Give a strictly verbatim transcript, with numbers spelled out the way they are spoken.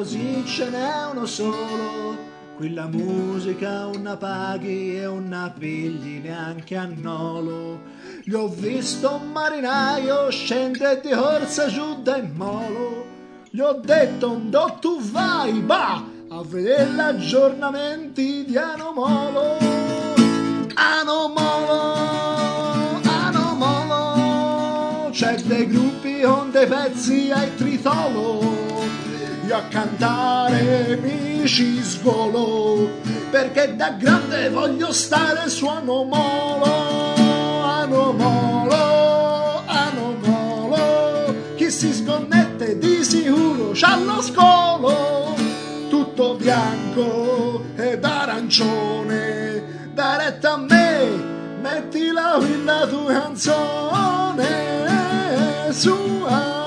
così ce n'è uno solo. Qui la musica una paghi e una pigli neanche a nolo. Gli ho visto un marinaio scendere di corsa giù dal molo. Gli ho detto dove tu vai, bah, a vedere gli aggiornamenti di Anomolo. Anomolo, Anomolo, c'è dei gruppi con dei pezzi al tritolo. Io a cantare mi ci sgolo, perché da grande voglio stare su Anomolo. Anomolo, Anomolo, chi si sconnette di sicuro c'ha lo scolo. Tutto bianco ed arancione, da retta a me, metti la quinta tua canzone su